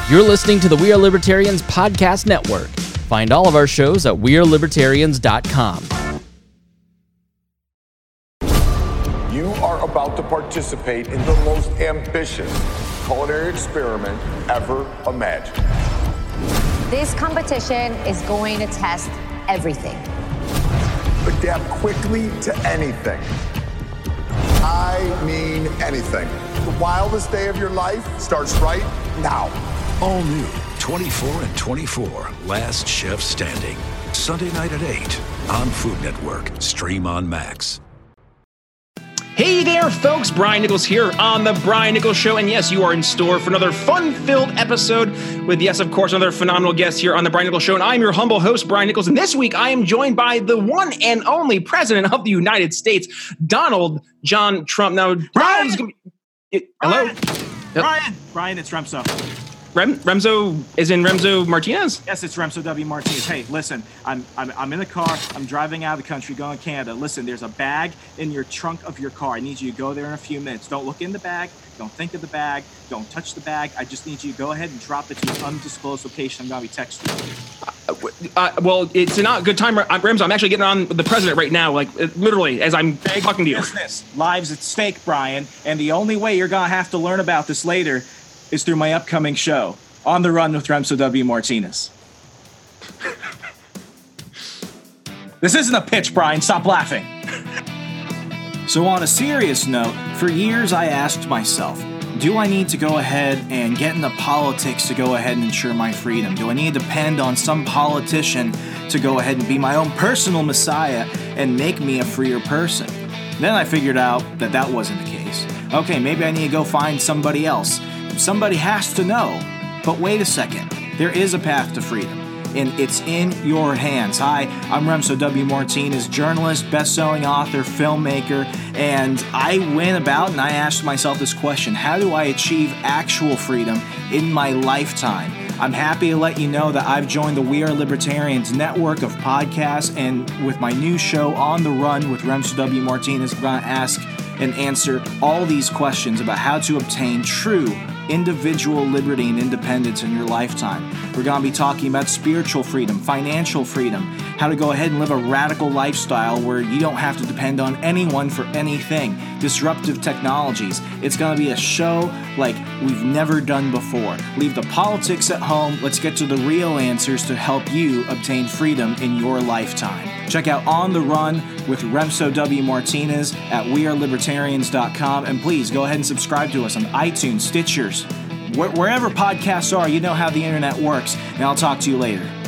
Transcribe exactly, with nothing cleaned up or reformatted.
You're listening to the We Are Libertarians Podcast Network. Find all of our shows at we are libertarians dot com. You are about to participate in the most ambitious culinary experiment ever imagined. This competition is going to test everything. Adapt quickly to anything. I mean anything. The wildest day of your life starts right now. All new, twenty-four and twenty-four, Last Chef Standing. Sunday night at eight on Food Network. Stream on Max. Hey there, folks. Brian Nichols here on The Brian Nichols Show. And yes, you are in store for another fun-filled episode with, yes, of course, another phenomenal guest here on The Brian Nichols Show. And I'm your humble host, Brian Nichols. And this week, I am joined by the one and only President of the United States, Donald John Trump. Now, Brian! Gonna be, hello? Brian! Brian! Brian, it's Remso. Rem, Remso is in Remso Martinez? Yes, it's Remso W. Martinez. Hey, listen, I'm, I'm I'm in the car. I'm driving out of the country, going to Canada. Listen, there's a bag in your trunk of your car. I need you to go there in a few minutes. Don't look in the bag. Don't think of the bag. Don't touch the bag. I just need you to go ahead and drop it to an undisclosed location. I'm going to be texting you. Uh, uh, well, it's not a good time. I'm, Remso, I'm actually getting on with the president right now, like literally, as I'm Big talking to you. Business. Lives at stake, Brian. And the only way you're going to have to learn about this later is through my upcoming show, On the Run with Remso W. Martinez. This isn't a pitch, Brian. Stop laughing. So on a serious note, for years I asked myself, do I need to go ahead and get into politics to go ahead and ensure my freedom? Do I need to depend on some politician to go ahead and be my own personal messiah and make me a freer person? Then I figured out that that wasn't the case. Okay, maybe I need to go find somebody else. Somebody has to know. But wait a second. There is a path to freedom, and it's in your hands. Hi, I'm Remso W. Martinez, journalist, best-selling author, filmmaker, and I went about and I asked myself this question: how do I achieve actual freedom in my lifetime? I'm happy to let you know that I've joined the We Are Libertarians network of podcasts, and with my new show, On the Run with Remso W. Martinez, I'm going to ask and answer all these questions about how to obtain true individual liberty and independence in your lifetime. We're going to be talking about spiritual freedom, financial freedom, how to go ahead and live a radical lifestyle where you don't have to depend on anyone for anything, disruptive technologies. It's going to be a show like we've never done before. Leave the politics at home. Let's get to the real answers to help you obtain freedom in your lifetime. Check out On the Run with Remso W. Martinez at we are libertarians dot com. And please go ahead and subscribe to us on iTunes, Stitchers, wh- wherever podcasts are. You know how the internet works. And I'll talk to you later.